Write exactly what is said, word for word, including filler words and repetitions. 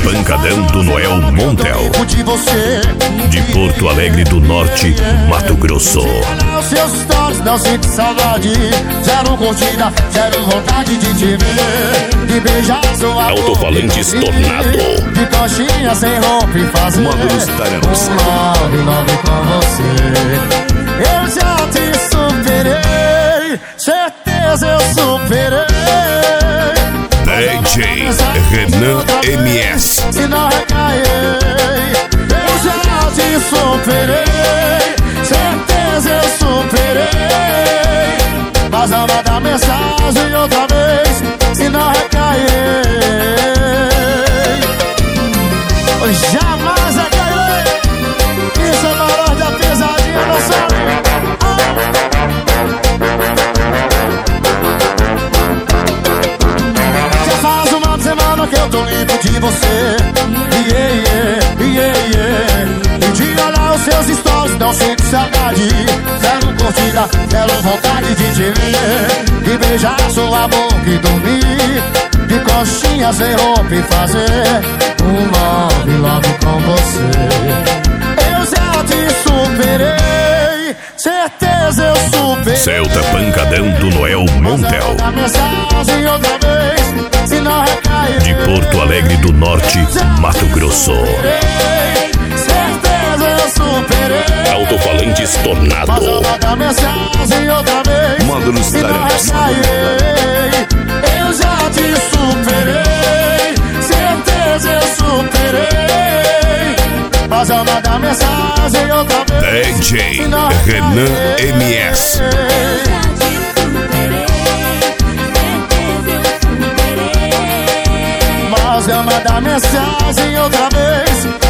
Pancadão do Noel Montel, de você, de Porto Alegre do Norte, Mato Grosso. olhar os seus stories, não sinto saudade. Zero curtida, zero vontade de te ver, de beijar sua boca, Alto-falantes Tornado, de coxinha sem roupa e fazer módulos italianos. um love, love com você. Eu já te superei, certeza eu superei. D J Renan M S, Se não recaiei, eu já te superei, certeza eu superei. Mas não manda mensagem outra vez, se não recaiei. Eu jamais recaiei. Isso é valor da pesadinha, não sabe? Já faz uma semana que eu tô limpo de você. Yeah, yeah, yeah, yeah. E de olhar os seus stories, não sinto saudade. Zero curtida, zero vontade de te ver, de beijar sua boca e dormir, de coxinha sem roupa e fazer um love, love com você. Eu já te superei, certeza eu superei. Celta Pancadão do Noel Montel, Manda mensagem outra vez, se não recaiu, de Porto Alegre do Norte, Mato Grosso. certeza eu superei. Alto-falantes Mas eu Tornado, mando mensagem outra vez, módulos se não italianos. recaiei. Eu já te superei, certeza eu superei. Mas eu mando mensagem outra vez, D J se não Renan recaiei. M S, Mas eu mando mensagem outra vez,